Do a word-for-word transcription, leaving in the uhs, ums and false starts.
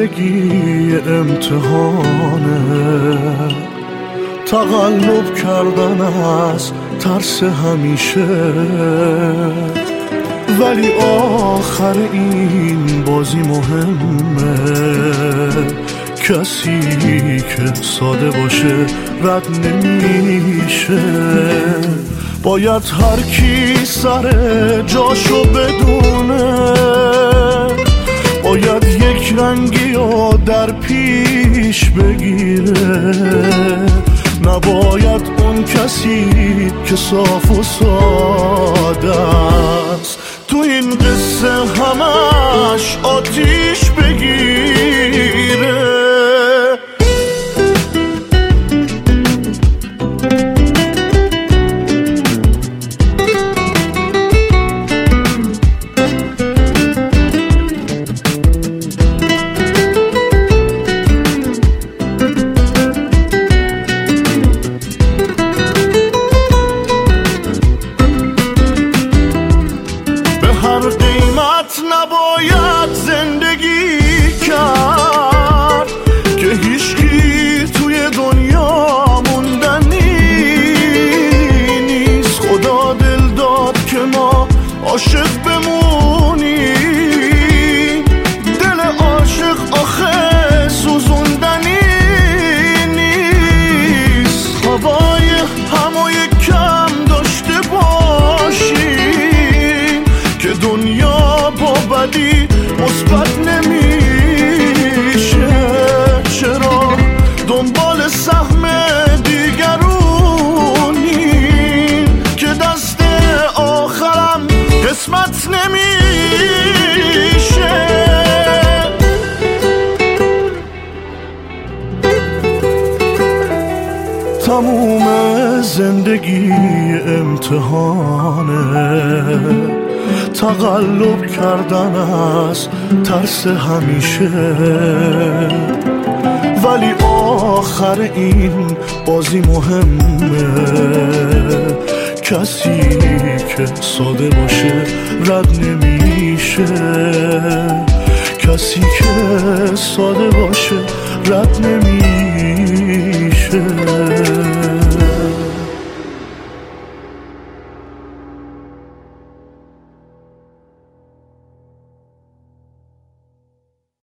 زندگی امتحانه، تقلب کردن از ترس همیشه، ولی آخر این بازی مهمه. کسی که ساده باشه رد نمیشه. باید هر کی سر جاشو بدونه، باید یک رنگی رو در پیش بگیره. نباید اون کسی که صاف و ساده است تو این قصه همش آتیش بگیره. نباید زندگی کرد که هیچکی توی دنیا موندنی نیست. خدا دل داد که ما عاشق بمونیم، دل عاشق آخه سوزوندنی نیست. هوای همو کم داشته باشیم که دنیا با بدی مثبت نمیشه. چرا دنبال سهم دیگرونیم که دست آخرم قسمت نمیشه؟ تموم زندگی امتحانه، تقلب کردن از ترس همیشه، ولی آخر این بازی مهمه. کسی که ساده باشه رد نمیشه. کسی که ساده باشه رد نمیشه.